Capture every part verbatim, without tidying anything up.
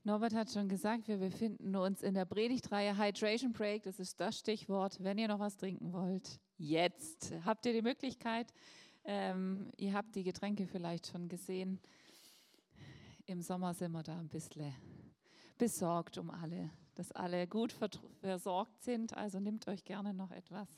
Norbert hat schon gesagt, wir befinden uns in der Predigtreihe Hydration Break. Das ist das Stichwort. Wenn ihr noch was trinken wollt, jetzt habt ihr die Möglichkeit. Ähm, ihr habt die Getränke vielleicht schon gesehen. Im Sommer sind wir da ein bisschen besorgt um alle, dass alle gut versorgt sind. Also nehmt euch gerne noch etwas.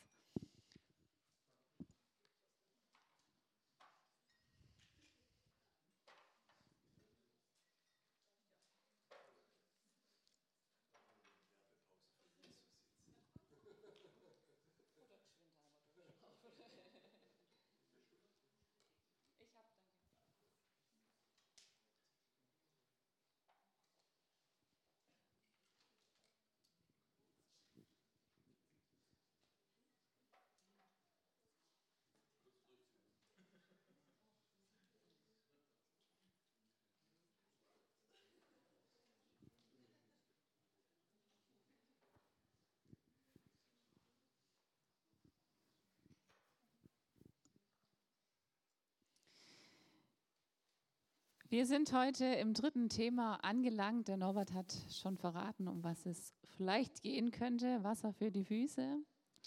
Wir sind heute im dritten Thema angelangt. Der Norbert hat schon verraten, um was es vielleicht gehen könnte. Wasser für die Füße.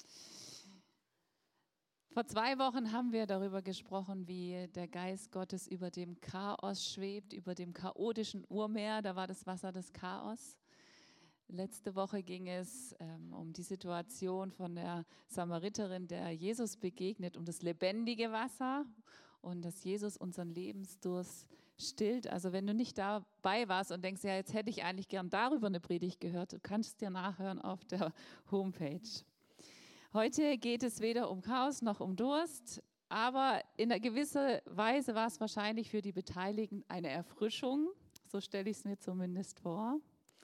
Vor zwei Wochen haben wir darüber gesprochen, wie der Geist Gottes über dem Chaos schwebt, über dem chaotischen Urmeer. Da war das Wasser des Chaos. Letzte Woche ging es ähm, um die Situation von der Samariterin, der Jesus begegnet, um das lebendige Wasser und dass Jesus unseren Lebensdurst stillt. Also wenn du nicht dabei warst und denkst, ja, jetzt hätte ich eigentlich gern darüber eine Predigt gehört, du kannst dir nachhören auf der Homepage. Heute geht es weder um Chaos noch um Durst, aber in einer gewissen Weise war es wahrscheinlich für die Beteiligten eine Erfrischung. So stelle ich es mir zumindest vor.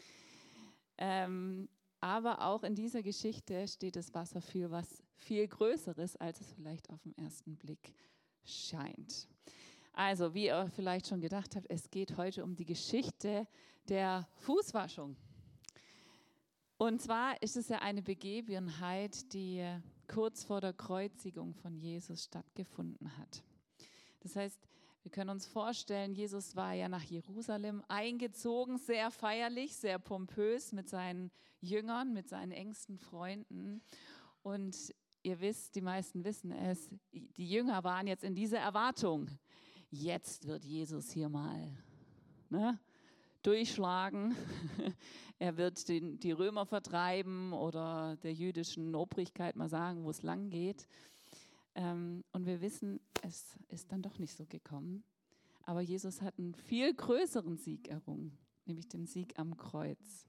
Ähm, aber auch in dieser Geschichte steht das Wasser für was viel Größeres, als es vielleicht auf den ersten Blick scheint. Also, wie ihr vielleicht schon gedacht habt, es geht heute um die Geschichte der Fußwaschung. Und zwar ist es ja eine Begebenheit, die kurz vor der Kreuzigung von Jesus stattgefunden hat. Das heißt, wir können uns vorstellen, Jesus war ja nach Jerusalem eingezogen, sehr feierlich, sehr pompös mit seinen Jüngern, mit seinen engsten Freunden. Und ihr wisst, die meisten wissen es, die Jünger waren jetzt in dieser Erwartung. Jetzt wird Jesus hier mal ne, durchschlagen. Er wird den, die Römer vertreiben oder der jüdischen Obrigkeit mal sagen, wo es lang geht. Ähm, und wir wissen, es ist dann doch nicht so gekommen. Aber Jesus hat einen viel größeren Sieg errungen, nämlich den Sieg am Kreuz.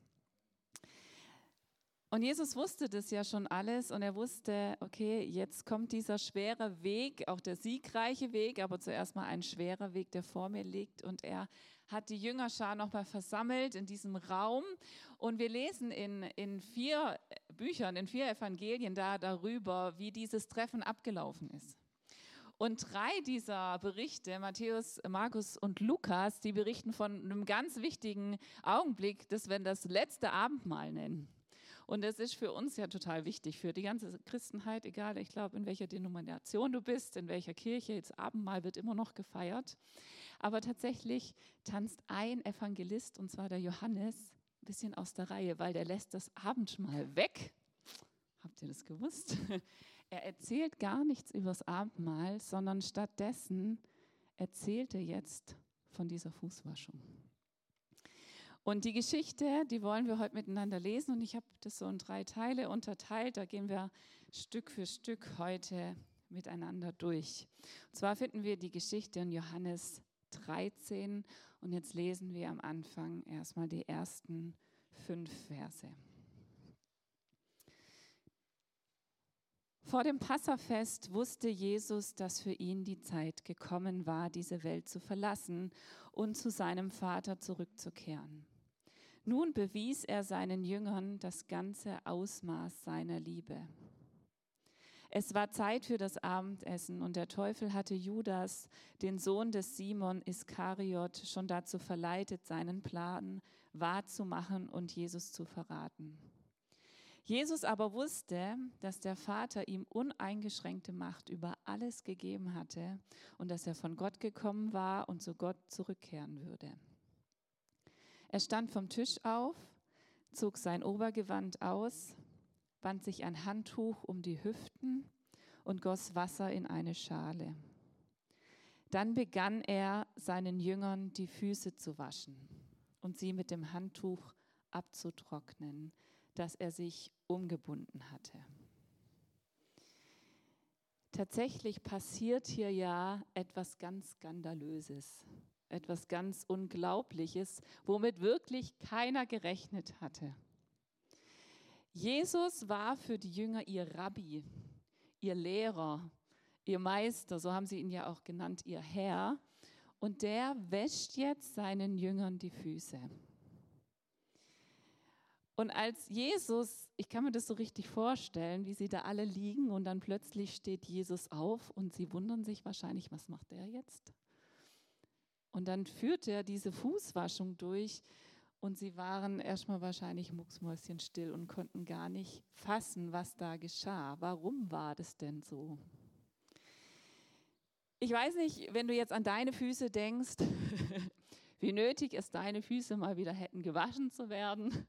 Und Jesus wusste das ja schon alles und er wusste, okay, jetzt kommt dieser schwere Weg, auch der siegreiche Weg, aber zuerst mal ein schwerer Weg, der vor mir liegt. Und er hat die Jüngerschar nochmal versammelt in diesem Raum. Und wir lesen in, in vier Büchern, in vier Evangelien da darüber, wie dieses Treffen abgelaufen ist. Und drei dieser Berichte, Matthäus, Markus und Lukas, die berichten von einem ganz wichtigen Augenblick, das wir das letzte Abendmahl nennen. Und das ist für uns ja total wichtig, für die ganze Christenheit, egal, ich glaube, in welcher Denomination du bist, in welcher Kirche, das Abendmahl wird immer noch gefeiert. Aber tatsächlich tanzt ein Evangelist, und zwar der Johannes, ein bisschen aus der Reihe, weil der lässt das Abendmahl weg. Habt ihr das gewusst? Er erzählt gar nichts über das Abendmahl, sondern stattdessen erzählt er jetzt von dieser Fußwaschung. Und die Geschichte, die wollen wir heute miteinander lesen und ich habe das so in drei Teile unterteilt. Da gehen wir Stück für Stück heute miteinander durch. Und zwar finden wir die Geschichte in Johannes dreizehn und jetzt lesen wir am Anfang erstmal die ersten fünf Verse. Vor dem Passafest wusste Jesus, dass für ihn die Zeit gekommen war, diese Welt zu verlassen und zu seinem Vater zurückzukehren. Nun bewies er seinen Jüngern das ganze Ausmaß seiner Liebe. Es war Zeit für das Abendessen und der Teufel hatte Judas, den Sohn des Simon Iskariot, schon dazu verleitet, seinen Plan wahrzumachen und Jesus zu verraten. Jesus aber wusste, dass der Vater ihm uneingeschränkte Macht über alles gegeben hatte und dass er von Gott gekommen war und zu Gott zurückkehren würde. Er stand vom Tisch auf, zog sein Obergewand aus, band sich ein Handtuch um die Hüften und goss Wasser in eine Schale. Dann begann er, seinen Jüngern die Füße zu waschen und sie mit dem Handtuch abzutrocknen, das er sich umgebunden hatte. Tatsächlich passiert hier ja etwas ganz Skandalöses, etwas ganz Unglaubliches, womit wirklich keiner gerechnet hatte. Jesus war für die Jünger ihr Rabbi, ihr Lehrer, ihr Meister, so haben sie ihn ja auch genannt, ihr Herr. Und der wäscht jetzt seinen Jüngern die Füße. Und als Jesus, ich kann mir das so richtig vorstellen, wie sie da alle liegen und dann plötzlich steht Jesus auf und sie wundern sich wahrscheinlich, was macht der jetzt? Und dann führt er diese Fußwaschung durch und sie waren erstmal wahrscheinlich mucksmäuschenstill und konnten gar nicht fassen, was da geschah. Warum war das denn so? Ich weiß nicht, wenn du jetzt an deine Füße denkst, wie nötig es deine Füße mal wieder hätten gewaschen zu werden.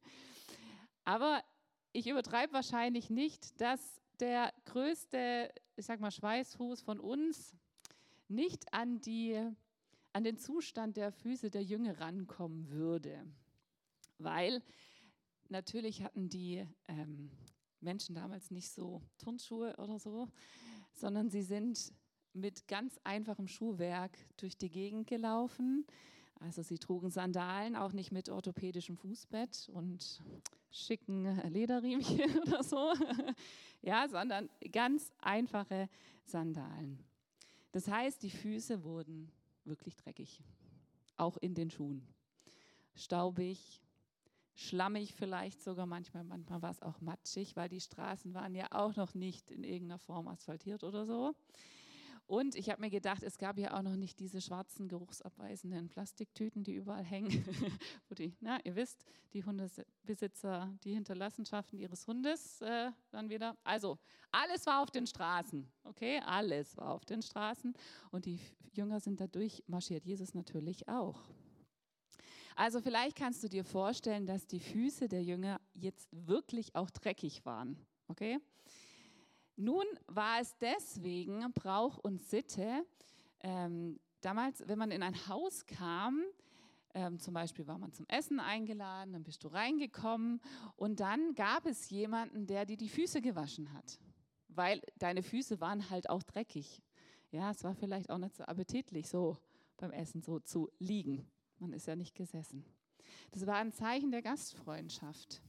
Aber ich übertreibe wahrscheinlich nicht, dass der größte, ich sag mal, Schweißfuß von uns nicht an, die, an den Zustand der Füße der Jünger rankommen würde. Weil natürlich hatten die ähm, Menschen damals nicht so Turnschuhe oder so, sondern sie sind mit ganz einfachem Schuhwerk durch die Gegend gelaufen. Also sie trugen Sandalen, auch nicht mit orthopädischem Fußbett und schicken Lederriemchen oder so, ja, sondern ganz einfache Sandalen. Das heißt, die Füße wurden wirklich dreckig, auch in den Schuhen. Staubig, schlammig vielleicht sogar manchmal, manchmal war es auch matschig, weil die Straßen waren ja auch noch nicht in irgendeiner Form asphaltiert oder so. Und ich habe mir gedacht, es gab ja auch noch nicht diese schwarzen, geruchsabweisenden Plastiktüten, die überall hängen, wo die, na, ihr wisst, die Hundebesitzer, die Hinterlassenschaften ihres Hundes äh, dann wieder. Also alles war auf den Straßen, okay, alles war auf den Straßen und die Jünger sind dadurch marschiert, Jesus natürlich auch. Also vielleicht kannst du dir vorstellen, dass die Füße der Jünger jetzt wirklich auch dreckig waren, okay? Nun war es deswegen Brauch und Sitte, ähm, damals, wenn man in ein Haus kam, ähm, zum Beispiel war man zum Essen eingeladen, dann bist du reingekommen und dann gab es jemanden, der dir die Füße gewaschen hat, weil deine Füße waren halt auch dreckig. Ja, es war vielleicht auch nicht so appetitlich, so beim Essen so zu liegen. Man ist ja nicht gesessen. Das war ein Zeichen der Gastfreundschaft.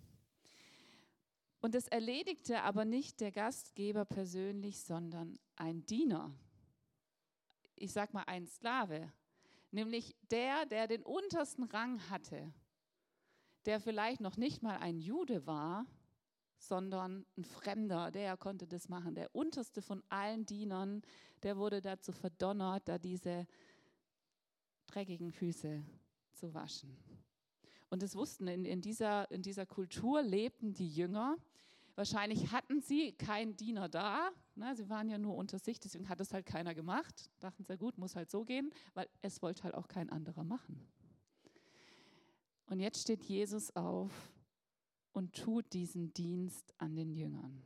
Und das erledigte aber nicht der Gastgeber persönlich, sondern ein Diener. Ich sag mal ein Sklave, nämlich der, der den untersten Rang hatte, der vielleicht noch nicht mal ein Jude war, sondern ein Fremder, der konnte das machen. Der unterste von allen Dienern, der wurde dazu verdonnert, da diese dreckigen Füße zu waschen. Und das wussten, in, in, dieser, in dieser Kultur lebten die Jünger. Wahrscheinlich hatten sie keinen Diener da, ne, sie waren ja nur unter sich, deswegen hat es halt keiner gemacht. Dachten sie, gut, muss halt so gehen, weil es wollte halt auch kein anderer machen. Und jetzt steht Jesus auf und tut diesen Dienst an den Jüngern.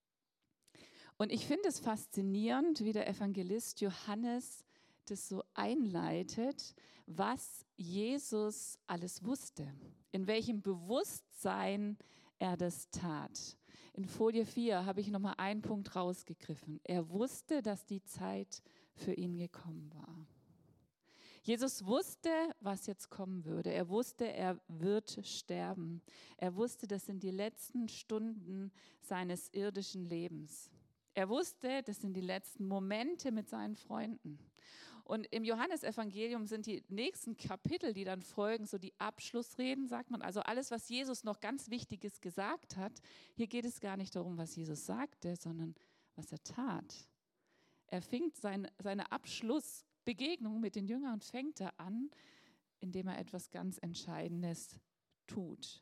Und ich finde es faszinierend, wie der Evangelist Johannes das so einleitet, was Jesus alles wusste, in welchem Bewusstsein er das tat. In Folie vier habe ich nochmal einen Punkt rausgegriffen. Er wusste, dass die Zeit für ihn gekommen war. Jesus wusste, was jetzt kommen würde. Er wusste, er wird sterben. Er wusste, das sind die letzten Stunden seines irdischen Lebens. Er wusste, das sind die letzten Momente mit seinen Freunden. Und im Johannesevangelium sind die nächsten Kapitel, die dann folgen, so die Abschlussreden, sagt man. Also alles, was Jesus noch ganz Wichtiges gesagt hat. Hier geht es gar nicht darum, was Jesus sagte, sondern was er tat. Er fing sein, seine Abschlussbegegnung mit den Jüngern, fängt er an, indem er etwas ganz Entscheidendes tut.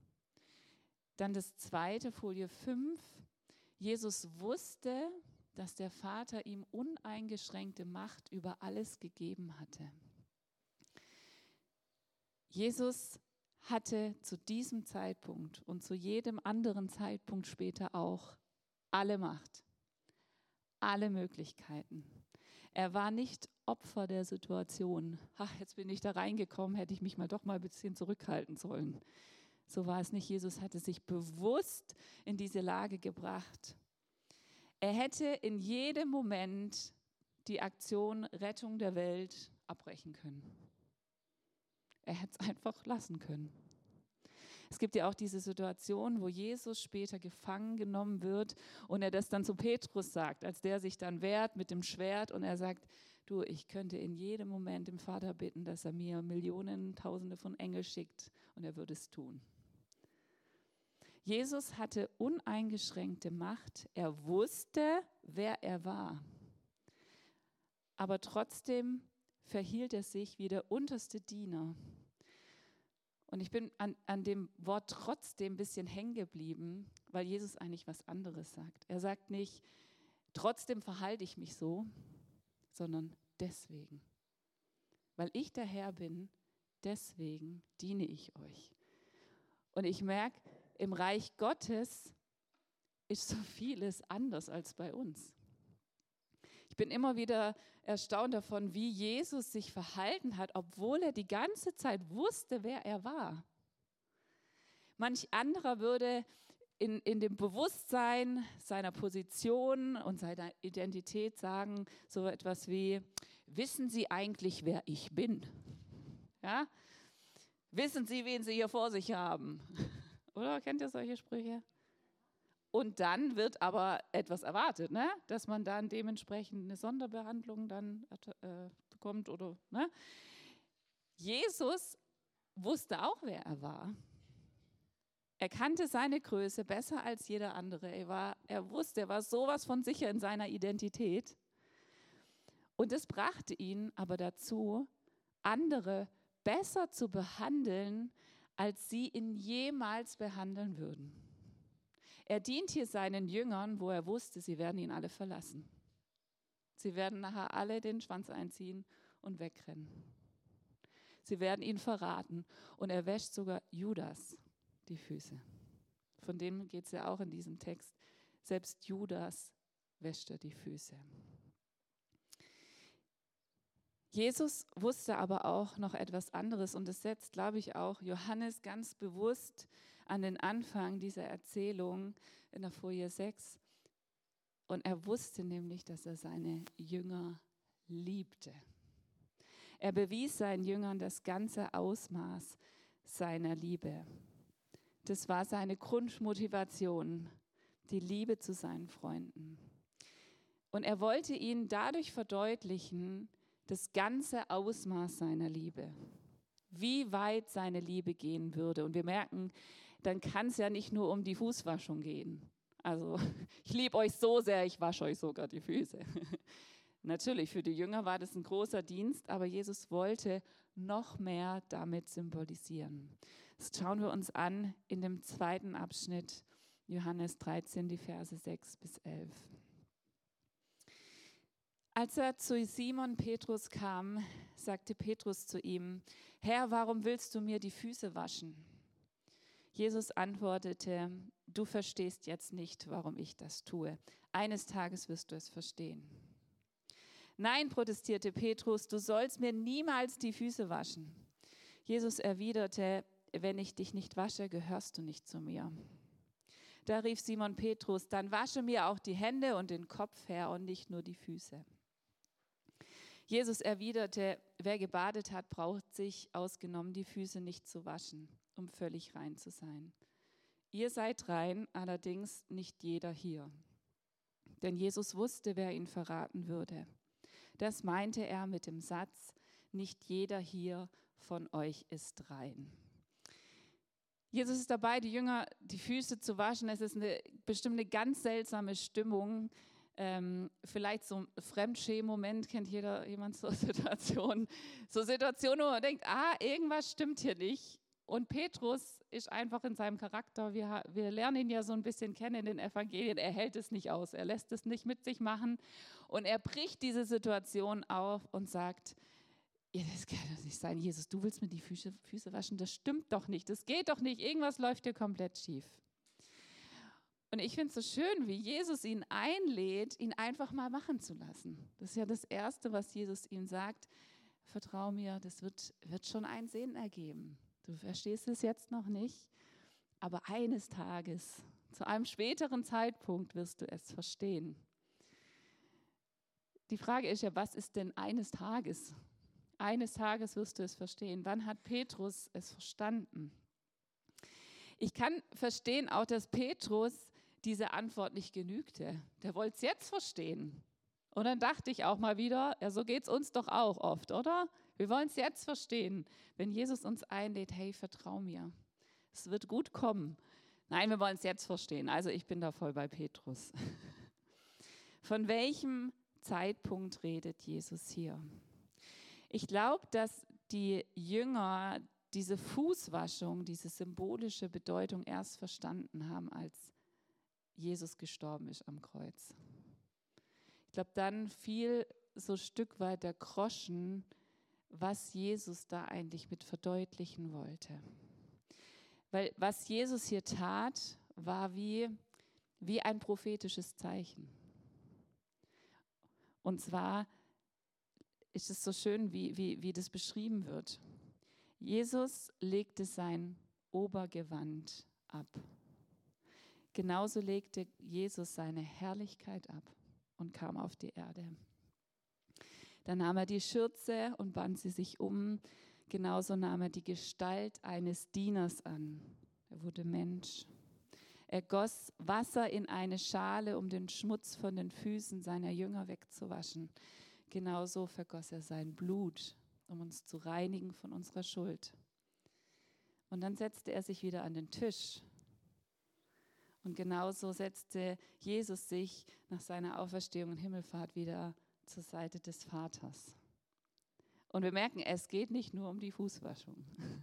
Dann das zweite, Folie fünf. Jesus wusste, dass der Vater ihm uneingeschränkte Macht über alles gegeben hatte. Jesus hatte zu diesem Zeitpunkt und zu jedem anderen Zeitpunkt später auch alle Macht, alle Möglichkeiten. Er war nicht Opfer der Situation. Ach, jetzt bin ich da reingekommen, hätte ich mich mal doch mal ein bisschen zurückhalten sollen. So war es nicht. Jesus hatte sich bewusst in diese Lage gebracht. Er hätte in jedem Moment die Aktion Rettung der Welt abbrechen können. Er hätte es einfach lassen können. Es gibt ja auch diese Situation, wo Jesus später gefangen genommen wird und er das dann zu Petrus sagt, als der sich dann wehrt mit dem Schwert und er sagt, du, ich könnte in jedem Moment dem Vater bitten, dass er mir Millionen, Tausende von Engeln schickt und er würde es tun. Jesus hatte uneingeschränkte Macht, er wusste, wer er war, aber trotzdem verhielt er sich wie der unterste Diener. Und ich bin an, an dem Wort trotzdem ein bisschen hängen geblieben, weil Jesus eigentlich was anderes sagt. Er sagt nicht, trotzdem verhalte ich mich so, sondern deswegen. Weil ich der Herr bin, deswegen diene ich euch. Und ich merke, im Reich Gottes ist so vieles anders als bei uns. Ich bin immer wieder erstaunt davon, wie Jesus sich verhalten hat, obwohl er die ganze Zeit wusste, wer er war. Manch anderer würde in, in dem Bewusstsein seiner Position und seiner Identität sagen, so etwas wie, wissen Sie eigentlich, wer ich bin? Ja? Wissen Sie, wen Sie hier vor sich haben? Oder kennt ihr solche Sprüche? Und dann wird aber etwas erwartet, ne? Dass man dann dementsprechend eine Sonderbehandlung dann äh, bekommt. Oder, ne? Jesus wusste auch, wer er war. Er kannte seine Größe besser als jeder andere. Er, war, er wusste, er war sowas von sicher in seiner Identität. Und es brachte ihn aber dazu, andere besser zu behandeln, als sie ihn jemals behandeln würden. Er dient hier seinen Jüngern, wo er wusste, sie werden ihn alle verlassen. Sie werden nachher alle den Schwanz einziehen und wegrennen. Sie werden ihn verraten. Und er wäscht sogar Judas die Füße. Von dem geht es ja auch in diesem Text. Selbst Judas wäscht er die Füße. Jesus wusste aber auch noch etwas anderes und das setzt, glaube ich, auch Johannes ganz bewusst an den Anfang dieser Erzählung in der Folie sechs. Und er wusste nämlich, dass er seine Jünger liebte. Er bewies seinen Jüngern das ganze Ausmaß seiner Liebe. Das war seine Grundmotivation, die Liebe zu seinen Freunden. Und er wollte ihnen dadurch verdeutlichen, das ganze Ausmaß seiner Liebe, wie weit seine Liebe gehen würde. Und wir merken, dann kann es ja nicht nur um die Fußwaschung gehen. Also ich liebe euch so sehr, ich wasche euch sogar die Füße. Natürlich, für die Jünger war das ein großer Dienst, aber Jesus wollte noch mehr damit symbolisieren. Das schauen wir uns an in dem zweiten Abschnitt, Johannes dreizehn, die Verse sechs bis elf. Als er zu Simon Petrus kam, sagte Petrus zu ihm, Herr, warum willst du mir die Füße waschen? Jesus antwortete, du verstehst jetzt nicht, warum ich das tue. Eines Tages wirst du es verstehen. Nein, protestierte Petrus, du sollst mir niemals die Füße waschen. Jesus erwiderte, wenn ich dich nicht wasche, gehörst du nicht zu mir. Da rief Simon Petrus, dann wasche mir auch die Hände und den Kopf, Herr, und nicht nur die Füße. Jesus erwiderte, wer gebadet hat, braucht sich ausgenommen die Füße nicht zu waschen, um völlig rein zu sein. Ihr seid rein, allerdings nicht jeder hier. Denn Jesus wusste, wer ihn verraten würde. Das meinte er mit dem Satz, nicht jeder hier von euch ist rein. Jesus ist dabei, die Jünger die Füße zu waschen. Es ist eine bestimmt eine ganz seltsame Stimmung. Ähm, vielleicht so ein Fremdschämen-Moment, kennt jeder jemand so Situationen. So Situationen, wo man denkt, ah, irgendwas stimmt hier nicht. Und Petrus ist einfach in seinem Charakter, wir, wir lernen ihn ja so ein bisschen kennen in den Evangelien, er hält es nicht aus, er lässt es nicht mit sich machen. Und er bricht diese Situation auf und sagt, ja, das kann doch nicht sein, Jesus, du willst mir die Füße, Füße waschen, das stimmt doch nicht, das geht doch nicht, irgendwas läuft dir komplett schief. Und ich finde es so schön, wie Jesus ihn einlädt, ihn einfach mal machen zu lassen. Das ist ja das Erste, was Jesus ihm sagt. Vertrau mir, das wird, wird schon einen Sinn ergeben. Du verstehst es jetzt noch nicht, aber eines Tages, zu einem späteren Zeitpunkt wirst du es verstehen. Die Frage ist ja, was ist denn eines Tages? Eines Tages wirst du es verstehen. Wann hat Petrus es verstanden? Ich kann verstehen auch, dass Petrus diese Antwort nicht genügte. Der wollte es jetzt verstehen. Und dann dachte ich auch mal wieder, ja, so geht es uns doch auch oft, oder? Wir wollen es jetzt verstehen, wenn Jesus uns einlädt, hey, vertrau mir, es wird gut kommen. Nein, wir wollen es jetzt verstehen. Also ich bin da voll bei Petrus. Von welchem Zeitpunkt redet Jesus hier? Ich glaube, dass die Jünger diese Fußwaschung, diese symbolische Bedeutung erst verstanden haben, als Jesus gestorben ist am Kreuz. Ich glaube, dann fiel so ein Stück weit der Groschen, was Jesus da eigentlich mit verdeutlichen wollte. Weil was Jesus hier tat, war wie, wie ein prophetisches Zeichen. Und zwar ist es so schön, wie, wie, wie das beschrieben wird. Jesus legte sein Obergewand ab. Genauso legte Jesus seine Herrlichkeit ab und kam auf die Erde. Dann nahm er die Schürze und band sie sich um. Genauso nahm er die Gestalt eines Dieners an. Er wurde Mensch. Er goss Wasser in eine Schale, um den Schmutz von den Füßen seiner Jünger wegzuwaschen. Genauso vergoss er sein Blut, um uns zu reinigen von unserer Schuld. Und dann setzte er sich wieder an den Tisch. Und genauso setzte Jesus sich nach seiner Auferstehung und Himmelfahrt wieder zur Seite des Vaters. Und wir merken, es geht nicht nur um die Fußwaschung.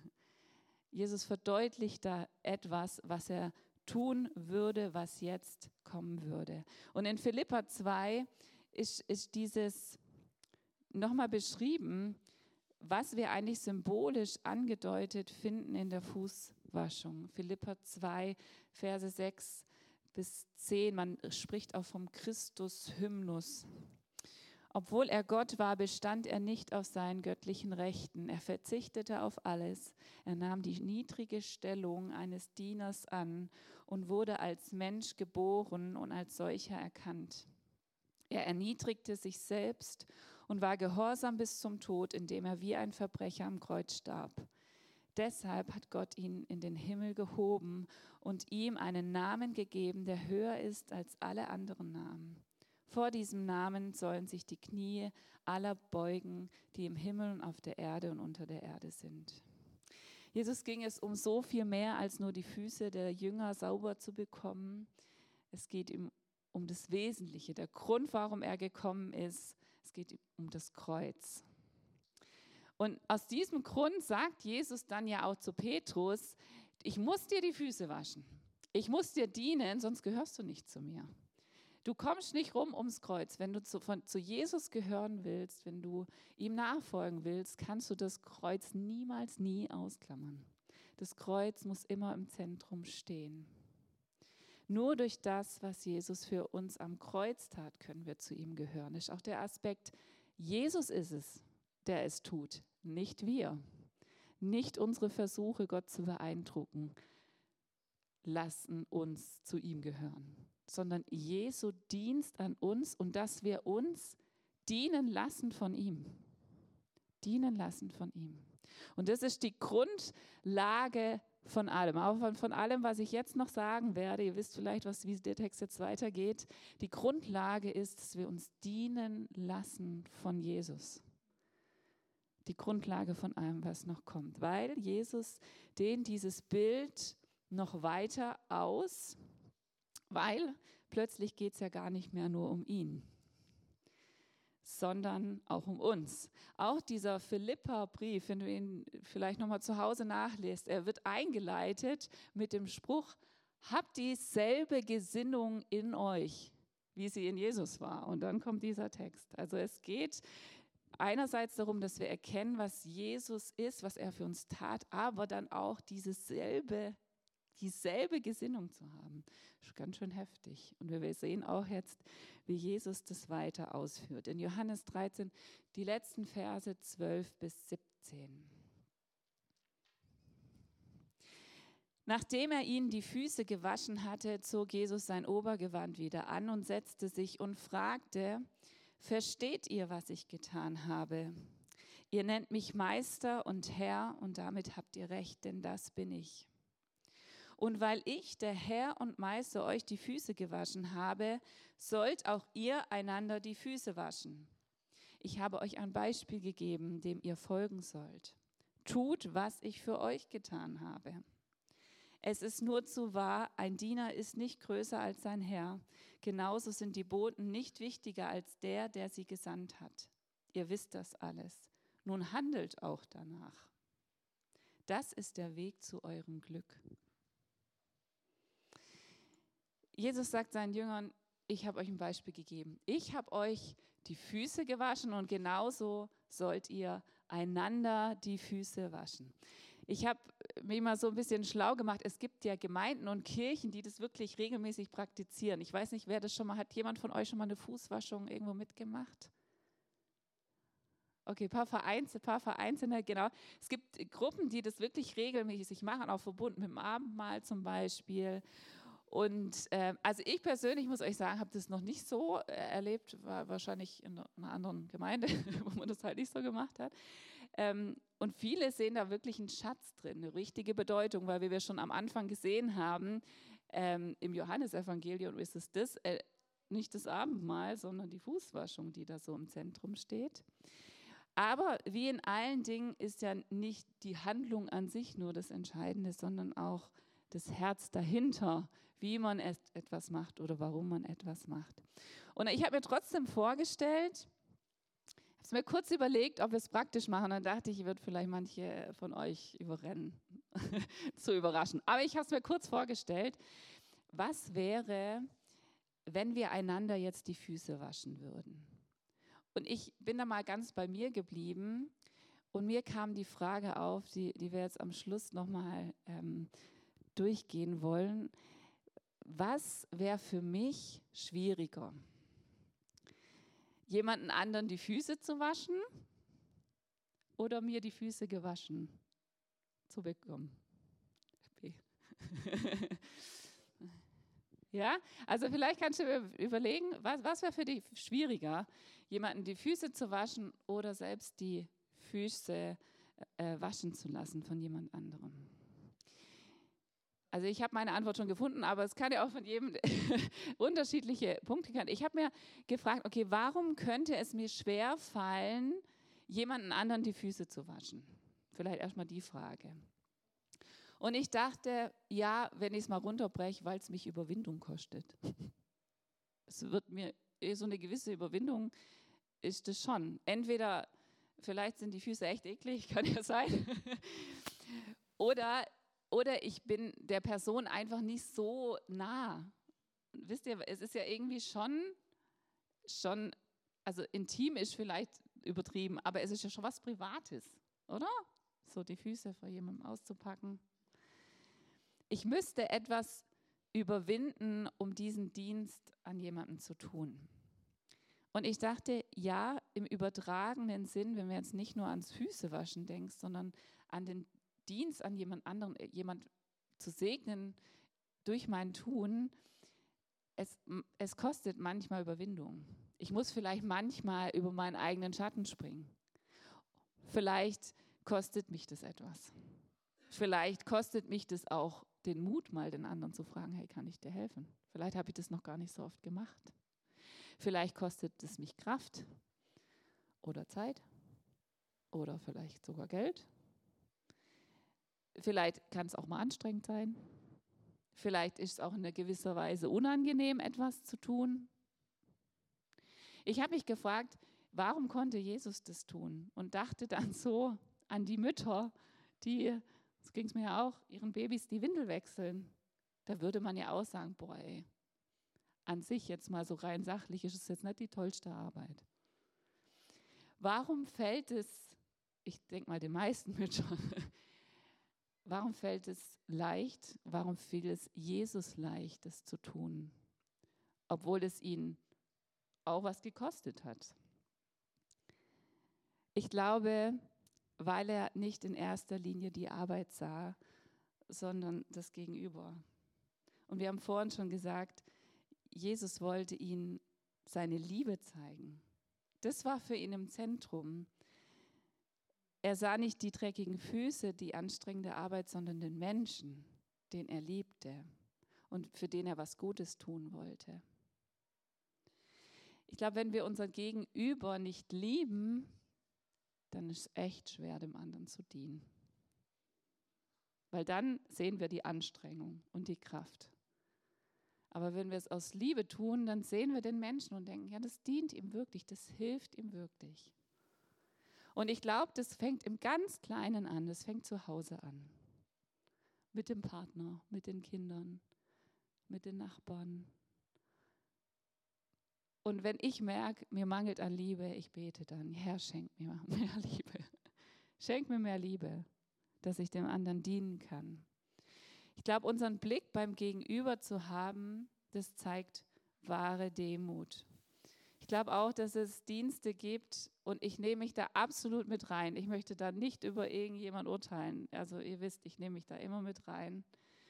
Jesus verdeutlicht da etwas, was er tun würde, was jetzt kommen würde. Und in Philipper zwei ist, ist dieses nochmal beschrieben, was wir eigentlich symbolisch angedeutet finden in der Fußwaschung. Philipper zwei, Verse sechs bis zehn, man spricht auch vom Christus-Hymnus. Obwohl er Gott war, bestand er nicht auf seinen göttlichen Rechten. Er verzichtete auf alles. Er nahm die niedrige Stellung eines Dieners an und wurde als Mensch geboren und als solcher erkannt. Er erniedrigte sich selbst und war gehorsam bis zum Tod, indem er wie ein Verbrecher am Kreuz starb. Deshalb hat Gott ihn in den Himmel gehoben und ihm einen Namen gegeben, der höher ist als alle anderen Namen. Vor diesem Namen sollen sich die Knie aller beugen, die im Himmel und auf der Erde und unter der Erde sind. Jesus ging es um so viel mehr, als nur die Füße der Jünger sauber zu bekommen. Es geht ihm um das Wesentliche, der Grund, warum er gekommen ist. Es geht um das Kreuz. Und aus diesem Grund sagt Jesus dann ja auch zu Petrus, ich muss dir die Füße waschen. Ich muss dir dienen, sonst gehörst du nicht zu mir. Du kommst nicht rum ums Kreuz. Wenn du zu, von, zu Jesus gehören willst, wenn du ihm nachfolgen willst, kannst du das Kreuz niemals, nie ausklammern. Das Kreuz muss immer im Zentrum stehen. Nur durch das, was Jesus für uns am Kreuz tat, können wir zu ihm gehören. Das ist auch der Aspekt, Jesus ist es, der es tut, nicht wir. Nicht unsere Versuche, Gott zu beeindrucken, lassen uns zu ihm gehören, sondern Jesu Dienst an uns und dass wir uns dienen lassen von ihm. Dienen lassen von ihm. Und das ist die Grundlage von allem, auch von, von allem, was ich jetzt noch sagen werde. Ihr wisst vielleicht, was, wie der Text jetzt weitergeht. Die Grundlage ist, dass wir uns dienen lassen von Jesus. Die Grundlage von allem, was noch kommt. Weil Jesus dehnt dieses Bild noch weiter aus, weil plötzlich geht es ja gar nicht mehr nur um ihn, sondern auch um uns. Auch dieser Philipper-Brief, wenn du ihn vielleicht nochmal zu Hause nachliest, er wird eingeleitet mit dem Spruch, habt dieselbe Gesinnung in euch, wie sie in Jesus war. Und dann kommt dieser Text. Also es geht einerseits darum, dass wir erkennen, was Jesus ist, was er für uns tat, aber dann auch dieses selbe, dieselbe Gesinnung zu haben. Das ist ganz schön heftig. Und wir sehen auch jetzt, wie Jesus das weiter ausführt. In Johannes dreizehn, die letzten Verse zwölf bis siebzehn. Nachdem er ihnen die Füße gewaschen hatte, zog Jesus sein Obergewand wieder an und setzte sich und fragte: Versteht ihr, was ich getan habe? Ihr nennt mich Meister und Herr, und damit habt ihr recht, denn das bin ich. Und weil ich, der Herr und Meister, euch die Füße gewaschen habe, sollt auch ihr einander die Füße waschen. Ich habe euch ein Beispiel gegeben, dem ihr folgen sollt. Tut, was ich für euch getan habe. Es ist nur zu wahr, ein Diener ist nicht größer als sein Herr. Genauso sind die Boten nicht wichtiger als der, der sie gesandt hat. Ihr wisst das alles. Nun handelt auch danach. Das ist der Weg zu eurem Glück. Jesus sagt seinen Jüngern, ich habe euch ein Beispiel gegeben. Ich habe euch die Füße gewaschen und genauso sollt ihr einander die Füße waschen. Ich habe mich mal so ein bisschen schlau gemacht. Es gibt ja Gemeinden und Kirchen, die das wirklich regelmäßig praktizieren. Ich weiß nicht, wer das schon mal hat. Jemand von euch schon mal eine Fußwaschung irgendwo mitgemacht? Okay, ein paar Vereinzelte, paar Vereinzelte, genau. Es gibt Gruppen, die das wirklich regelmäßig machen, auch verbunden mit dem Abendmahl zum Beispiel. Und äh, also ich persönlich muss euch sagen, habe das noch nicht so äh, erlebt, war wahrscheinlich in einer anderen Gemeinde, wo man das halt nicht so gemacht hat. Ähm, und viele sehen da wirklich einen Schatz drin, eine richtige Bedeutung, weil wie wir schon am Anfang gesehen haben, ähm, im Johannesevangelium ist es das, äh, nicht das Abendmahl, sondern die Fußwaschung, die da so im Zentrum steht. Aber wie in allen Dingen ist ja nicht die Handlung an sich nur das Entscheidende, sondern auch das Herz dahinter, wie man etwas macht oder warum man etwas macht. Und ich habe mir trotzdem vorgestellt, habe es mir kurz überlegt, ob wir es praktisch machen. Dann dachte ich, ich würde vielleicht manche von euch überrennen, zu überraschen. Aber ich habe es mir kurz vorgestellt, was wäre, wenn wir einander jetzt die Füße waschen würden? Und ich bin da mal ganz bei mir geblieben und mir kam die Frage auf, die, die wir jetzt am Schluss nochmal ähm, durchgehen wollen. Was wäre für mich schwieriger? Jemanden anderen die Füße zu waschen oder mir die Füße gewaschen zu bekommen? Ja, also vielleicht kannst du überlegen, was, was wäre für dich schwieriger, jemanden die Füße zu waschen oder selbst die Füße äh, waschen zu lassen von jemand anderem. Also ich habe meine Antwort schon gefunden, aber es kann ja auch von jedem unterschiedliche Punkte sein. Ich habe mir gefragt, okay, warum könnte es mir schwer fallen, jemanden anderen die Füße zu waschen? Vielleicht erstmal die Frage. Und ich dachte, ja, wenn ich es mal runterbreche, weil es mich Überwindung kostet. Es wird mir so eine gewisse Überwindung, ist es schon. Entweder, vielleicht sind die Füße echt eklig, kann ja sein. Oder, oder ich bin der Person einfach nicht so nah. Wisst ihr, es ist ja irgendwie schon, schon, also intim ist vielleicht übertrieben, aber es ist ja schon was Privates, oder? So die Füße vor jemandem auszupacken. Ich müsste etwas überwinden, um diesen Dienst an jemanden zu tun. Und ich dachte, ja, im übertragenen Sinn, wenn wir jetzt nicht nur ans Füßewaschen denken, sondern an den Dienst an jemand anderen, jemand zu segnen durch mein Tun, es, es kostet manchmal Überwindung. Ich muss vielleicht manchmal über meinen eigenen Schatten springen. Vielleicht kostet mich das etwas. Vielleicht kostet mich das auch den Mut, mal den anderen zu fragen, hey, kann ich dir helfen? Vielleicht habe ich das noch gar nicht so oft gemacht. Vielleicht kostet es mich Kraft oder Zeit oder vielleicht sogar Geld. Vielleicht kann es auch mal anstrengend sein. Vielleicht ist es auch in einer gewisser Weise unangenehm, etwas zu tun. Ich habe mich gefragt, warum konnte Jesus das tun? Und dachte dann so an die Mütter, die, so ging es mir ja auch, ihren Babys die Windel wechseln. Da würde man ja auch sagen, boah ey, an sich jetzt mal so rein sachlich ist es jetzt nicht die tollste Arbeit. Warum fällt es, ich denke mal den meisten Müttern, warum fällt es leicht, warum fiel es Jesus leicht, das zu tun, obwohl es ihn auch was gekostet hat? Ich glaube, weil er nicht in erster Linie die Arbeit sah, sondern das Gegenüber. Und wir haben vorhin schon gesagt, Jesus wollte ihnen seine Liebe zeigen. Das war für ihn im Zentrum. Er sah nicht die dreckigen Füße, die anstrengende Arbeit, sondern den Menschen, den er liebte und für den er was Gutes tun wollte. Ich glaube, wenn wir unser Gegenüber nicht lieben, dann ist es echt schwer, dem anderen zu dienen. Weil dann sehen wir die Anstrengung und die Kraft. Aber wenn wir es aus Liebe tun, dann sehen wir den Menschen und denken, ja, das dient ihm wirklich, das hilft ihm wirklich. Und ich glaube, das fängt im ganz Kleinen an, das fängt zu Hause an. Mit dem Partner, mit den Kindern, mit den Nachbarn. Und wenn ich merke, mir mangelt an Liebe, ich bete dann, Herr, schenk mir mehr Liebe. Schenk mir mehr Liebe, dass ich dem anderen dienen kann. Ich glaube, unseren Blick beim Gegenüber zu haben, das zeigt wahre Demut. Ich glaube auch, dass es Dienste gibt und ich nehme mich da absolut mit rein. Ich möchte da nicht über irgendjemand urteilen. Also ihr wisst, ich nehme mich da immer mit rein.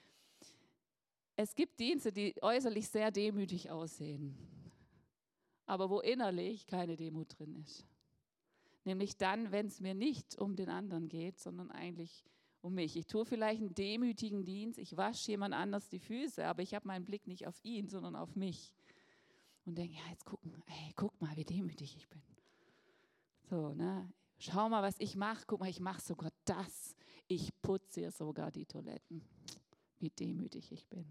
Es gibt Dienste, die äußerlich sehr demütig aussehen, aber wo innerlich keine Demut drin ist. Nämlich dann, wenn es mir nicht um den anderen geht, sondern eigentlich um mich. Ich tue vielleicht einen demütigen Dienst, ich wasche jemand anders die Füße, aber ich habe meinen Blick nicht auf ihn, sondern auf mich. Und denke, ja, jetzt gucken, hey, guck mal, wie demütig ich bin. So, ne? Schau mal, was ich mache. Guck mal, ich mache sogar das. Ich putze hier sogar die Toiletten. Wie demütig ich bin.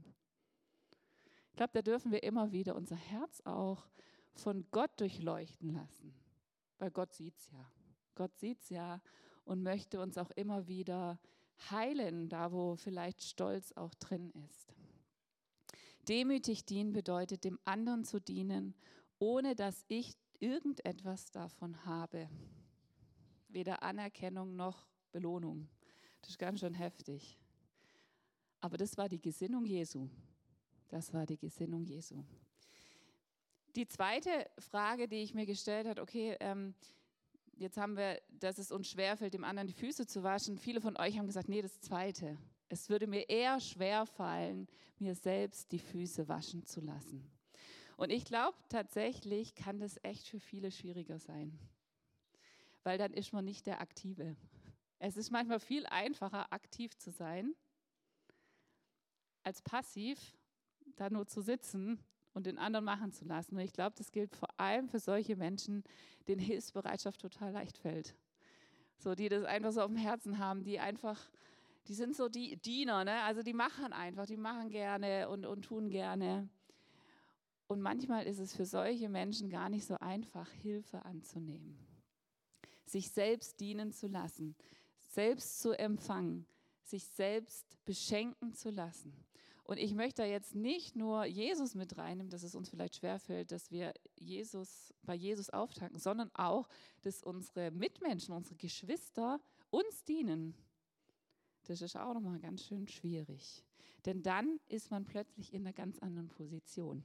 Ich glaube, da dürfen wir immer wieder unser Herz auch von Gott durchleuchten lassen. Weil Gott sieht es ja. Gott sieht es ja und möchte uns auch immer wieder heilen, da wo vielleicht Stolz auch drin ist. Demütig dienen bedeutet, dem anderen zu dienen, ohne dass ich irgendetwas davon habe. Weder Anerkennung noch Belohnung. Das ist ganz schön heftig. Aber das war die Gesinnung Jesu. Das war die Gesinnung Jesu. Die zweite Frage, die ich mir gestellt habe, okay, ähm, jetzt haben wir, dass es uns schwerfällt, dem anderen die Füße zu waschen. Viele von euch haben gesagt, nee, das Zweite. Es würde mir eher schwerfallen, mir selbst die Füße waschen zu lassen. Und ich glaube, tatsächlich kann das echt für viele schwieriger sein. Weil dann ist man nicht der Aktive. Es ist manchmal viel einfacher, aktiv zu sein, als passiv da nur zu sitzen und den anderen machen zu lassen. Und ich glaube, das gilt vor allem für solche Menschen, denen Hilfsbereitschaft total leicht fällt. So, die das einfach so auf dem Herzen haben, die einfach, die sind so die Diener, ne? Also die machen einfach, die machen gerne und, und tun gerne. Und manchmal ist es für solche Menschen gar nicht so einfach, Hilfe anzunehmen. Sich selbst dienen zu lassen, selbst zu empfangen, sich selbst beschenken zu lassen. Und ich möchte da jetzt nicht nur Jesus mit reinnehmen, dass es uns vielleicht schwerfällt, dass wir Jesus, bei Jesus auftanken, sondern auch, dass unsere Mitmenschen, unsere Geschwister uns dienen. Das ist auch nochmal ganz schön schwierig. Denn dann ist man plötzlich in einer ganz anderen Position.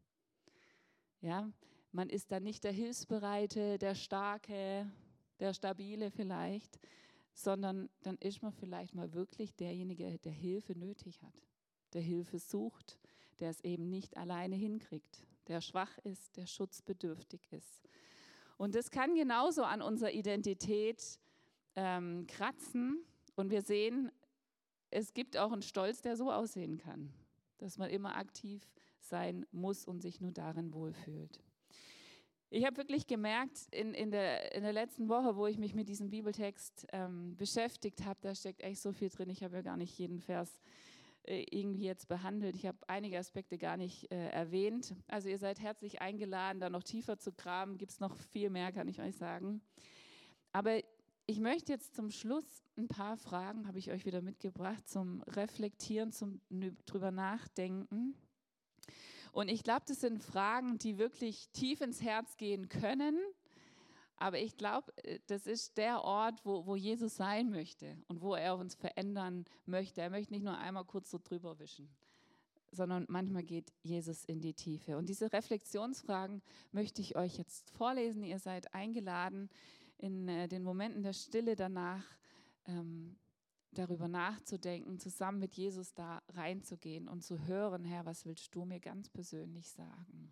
Ja, man ist dann nicht der Hilfsbereite, der Starke, der Stabile vielleicht, sondern dann ist man vielleicht mal wirklich derjenige, der Hilfe nötig hat, der Hilfe sucht, der es eben nicht alleine hinkriegt, der schwach ist, der schutzbedürftig ist. Und das kann genauso an unserer Identität ähm, kratzen. Und wir sehen, es gibt auch einen Stolz, der so aussehen kann, dass man immer aktiv sein muss und sich nur darin wohlfühlt. Ich habe wirklich gemerkt, in, in, der, in der letzten Woche, wo ich mich mit diesem Bibeltext ähm, beschäftigt habe, da steckt echt so viel drin. Ich habe ja gar nicht jeden Vers äh, irgendwie jetzt behandelt. Ich habe einige Aspekte gar nicht äh, erwähnt. Also ihr seid herzlich eingeladen, da noch tiefer zu graben. Gibt es noch viel mehr, kann ich euch sagen. Aber ich möchte jetzt zum Schluss ein paar Fragen, habe ich euch wieder mitgebracht, zum Reflektieren, zum drüber nachdenken. Und ich glaube, das sind Fragen, die wirklich tief ins Herz gehen können, Aber ich glaube, das ist der Ort, wo, wo Jesus sein möchte und wo er uns verändern möchte. Er möchte nicht nur einmal kurz so drüber wischen, sondern manchmal geht Jesus in die Tiefe. Und diese Reflexionsfragen möchte ich euch jetzt vorlesen. Ihr seid eingeladen, in äh, den Momenten der Stille danach ähm, darüber nachzudenken, zusammen mit Jesus da reinzugehen und zu hören, Herr, was willst du mir ganz persönlich sagen?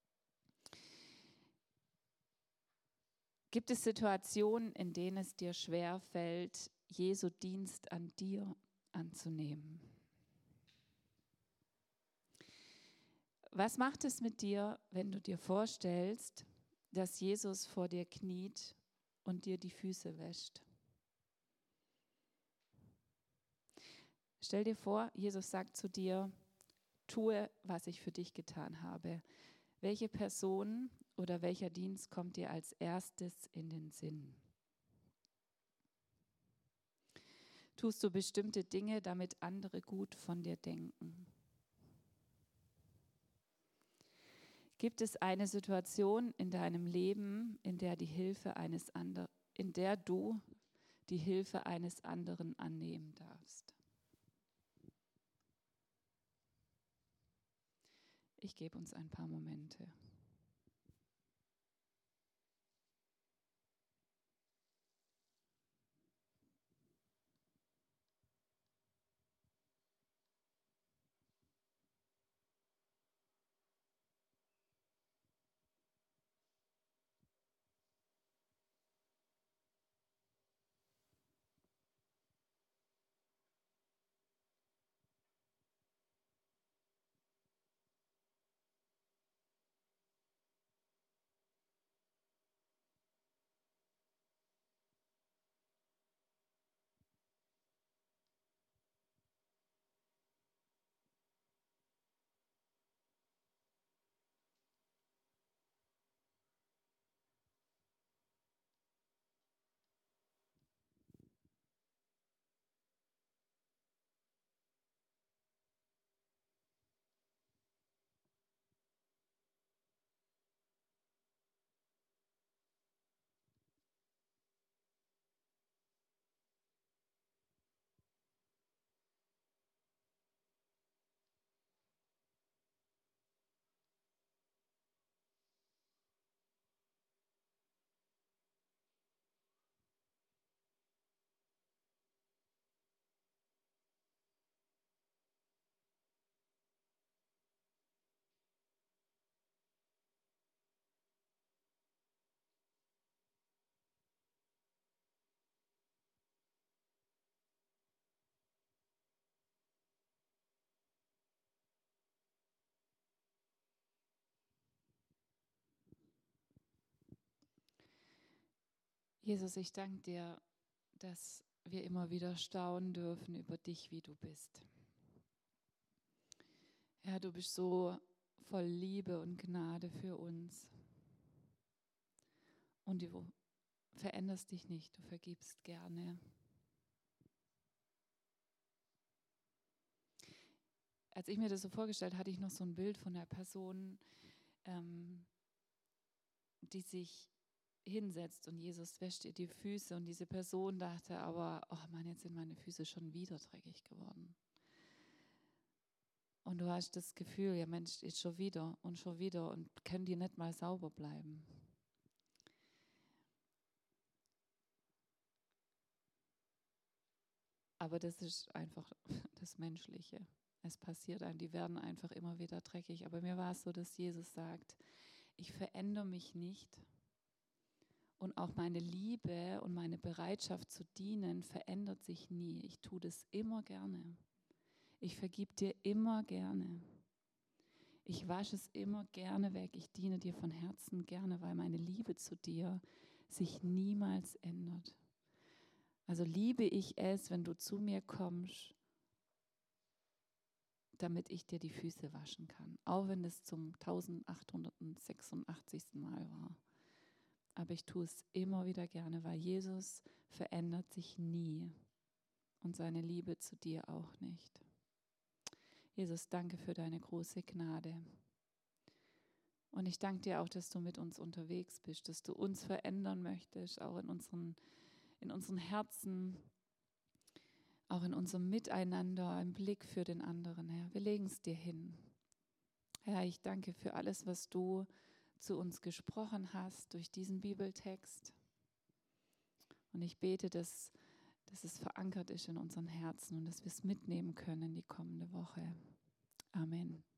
Gibt es Situationen, in denen es dir schwer fällt, Jesu Dienst an dir anzunehmen? Was macht es mit dir, wenn du dir vorstellst, dass Jesus vor dir kniet und dir die Füße wäscht? Stell dir vor, Jesus sagt zu dir, tue, was ich für dich getan habe. Welche Person oder welcher Dienst kommt dir als erstes in den Sinn? Tust du bestimmte Dinge, damit andere gut von dir denken? Gibt es eine Situation in deinem Leben, in der die Hilfe eines anderen, in der du die Hilfe eines anderen annehmen darfst? Ich gebe uns ein paar Momente. Jesus, ich danke dir, dass wir immer wieder staunen dürfen über dich, wie du bist. Herr, du bist so voll Liebe und Gnade für uns. Und du veränderst dich nicht, du vergibst gerne. Als ich mir das so vorgestellt hatte, ich noch so ein Bild von einer Person, ähm, die sich hinsetzt und Jesus wäscht ihr die Füße und diese Person dachte aber, oh Mann, jetzt sind meine Füße schon wieder dreckig geworden. Und du hast das Gefühl, ja Mensch, jetzt schon wieder und schon wieder und können die nicht mal sauber bleiben. Aber das ist einfach das Menschliche. Es passiert einem, die werden einfach immer wieder dreckig. Aber mir war es so, dass Jesus sagt, ich verändere mich nicht. Und auch meine Liebe und meine Bereitschaft zu dienen verändert sich nie. Ich tue das immer gerne. Ich vergib dir immer gerne. Ich wasche es immer gerne weg. Ich diene dir von Herzen gerne, weil meine Liebe zu dir sich niemals ändert. Also liebe ich es, wenn du zu mir kommst, damit ich dir die Füße waschen kann. Auch wenn es zum eintausendachthundertsechsundachtzigsten Mal war. Aber ich tue es immer wieder gerne, weil Jesus verändert sich nie und seine Liebe zu dir auch nicht. Jesus, danke für deine große Gnade. Und ich danke dir auch, dass du mit uns unterwegs bist, dass du uns verändern möchtest, auch in unseren, in unseren Herzen, auch in unserem Miteinander, im Blick für den anderen, Herr. Wir legen es dir hin. Herr, ich danke für alles, was du zu uns gesprochen hast durch diesen Bibeltext. Und ich bete, dass, dass es verankert ist in unseren Herzen und dass wir es mitnehmen können in die kommende Woche. Amen.